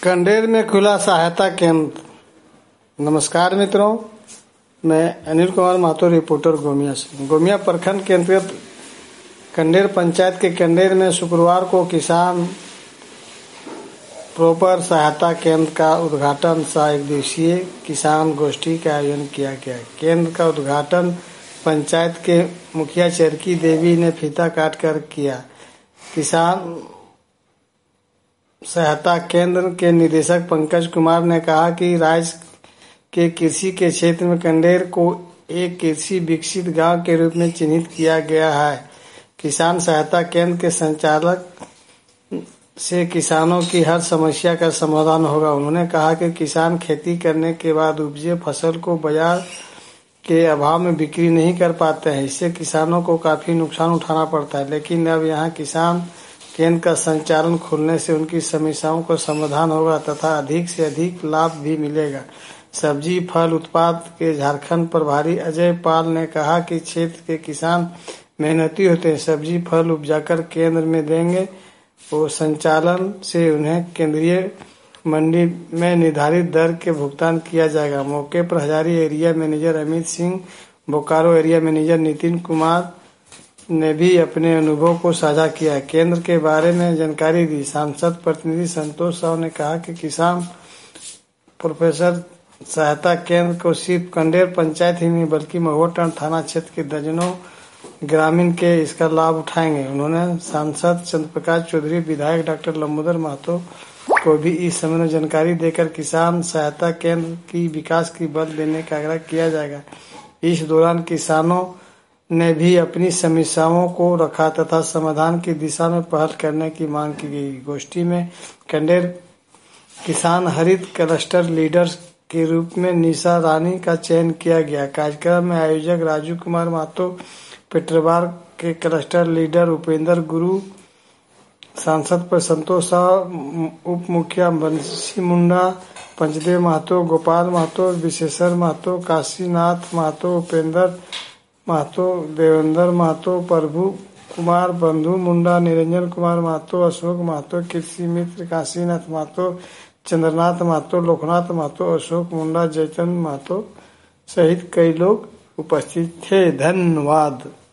खंडेर में खुला सहायता केंद्र। नमस्कार मित्रों, मैं अनिल कुमार महतो, रिपोर्टर गोमिया से। गोमिया प्रखंड के अंतर्गत खंडेर पंचायत के खंडेर में शुक्रवार को किसान प्रॉपर सहायता केंद्र का उद्घाटन सह एक दिवसीय किसान गोष्ठी का आयोजन किया गया। केंद्र का उद्घाटन पंचायत के मुखिया चरकी देवी ने फीता काट कर किया। किसान सहायता केंद्र के निदेशक पंकज कुमार ने कहा कि राज्य के कृषि के क्षेत्र में खंडेर को एक कृषि विकसित गांव के रूप में चिन्हित किया गया है। किसान सहायता केंद्र के संचालक से किसानों की हर समस्या का समाधान होगा। उन्होंने कहा कि किसान खेती करने के बाद उपजे फसल को बाजार के अभाव में बिक्री नहीं कर पाते हैं। इससे किसानों को काफी नुकसान उठाना पड़ता है, लेकिन अब यहाँ किसान केंद्र का संचालन खुलने से उनकी समस्याओं को समाधान होगा तथा अधिक से अधिक लाभ भी मिलेगा। सब्जी फल उत्पाद के झारखंड प्रभारी अजय पाल ने कहा कि क्षेत्र के किसान मेहनती होते हैं। सब्जी फल उपजाकर केंद्र में देंगे और संचालन से उन्हें केंद्रीय मंडी में निर्धारित दर के भुगतान किया जाएगा। मौके पर हजारी area manager Amit Singh, Bokaro area manager Nitin Kumar ने भी अपने अनुभव को साझा किया। केंद्र के बारे में जानकारी दी। सांसद प्रतिनिधि संतोष साहू ने कहा कि किसान प्रोफेसर सहायता केंद्र को सिर्फ खंडेर पंचायत ही नहीं बल्कि महुआटांड थाना क्षेत्र के दर्जनों ग्रामीण के इसका लाभ उठाएंगे। उन्होंने सांसद चंद्र प्रकाश चौधरी, विधायक डॉक्टर लंबोदर महतो को भी इस संबंध में जानकारी देकर किसान सहायता केंद्र की विकास की बल देने का आग्रह किया जाएगा। इस दौरान किसानों ने भी अपनी समस्याओं को रखा तथा समाधान की दिशा में पहल करने की मांग की गई। गोष्ठी में खंडेर किसान हरित क्लस्टर लीडर के रूप में निशा रानी का चयन किया गया। कार्यक्रम में आयोजक राजू कुमार महतो, पेट्रवार के क्लस्टर लीडर उपेंद्र गुरु, सांसद पर संतोष साहू, उप मुखिया बंसी मुंडा, पंचदेव महतो, गोपाल महतो, विशेषर महतो, काशीनाथ महतो, उपेंद्र महतो, देवेंद्र महतो, प्रभु कुमार, बंधु मुंडा, निरंजन कुमार महतो, अशोक महतो, कृषि मित्र काशीनाथ महतो, चंद्रनाथ महतो, लोकनाथ महतो, अशोक मुंडा, जयचंद महतो सहित कई लोग उपस्थित थे। धन्यवाद।